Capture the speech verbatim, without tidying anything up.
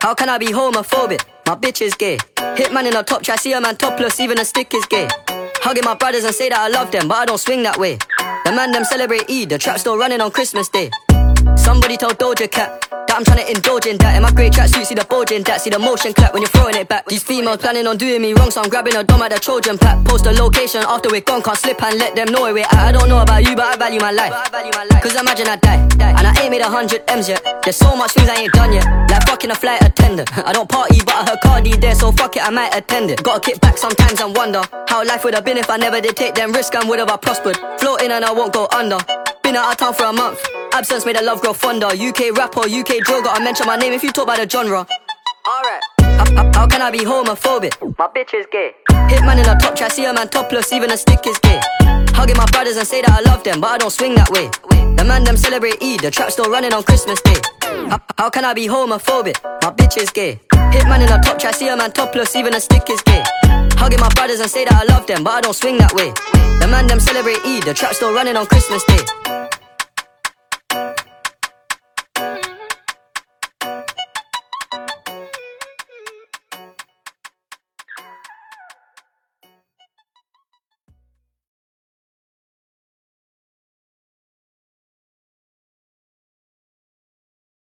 How can I be homophobic? My bitch is gay. Hitman in a top try, see a man topless, even a stick is gay. Hugging my brothers and say that I love them, but I don't swing that way. The man them celebrate Eid, the trap still running on Christmas Day. Somebody told Doja Cat that I'm tryna indulge in that. In my grey tracksuit, see the bulge in that. See the motion clap when you're throwing it back. These females planning on doing me wrong, so I'm grabbing a dome at the Trojan pack. Post the location after we're gone, can't slip and let them know where we're at. I don't know about you, but I value my life. Cause imagine I die, and I ain't made a hundred M's yet. There's so much things I ain't done yet, like fucking a flight attendant. I don't party, but I heard Cardi there, so fuck it, I might attend it. Gotta kick back sometimes and wonder how life would have been if I never did take them risks, and would have I prospered. Floating and I won't go under. Been out of town for a month, absence made the love grow fonder. U K rapper, U K drill, gotta mention my name if you talk about the genre. Alright, how, how, how can I be homophobic? My bitch is gay. Hitman in a top try, see a man topless, even a stick is gay. Hugging my brothers and say that I love them, but I don't swing that way. The man them celebrate Eid, the trap still running on Christmas Day. How, how can I be homophobic? My bitch is gay. Hitman in a top try, see a man topless, even a stick is gay. Hugging my brothers and say that I love them, but I don't swing that way. The man them celebrate Eid, the trap still running on Christmas Day.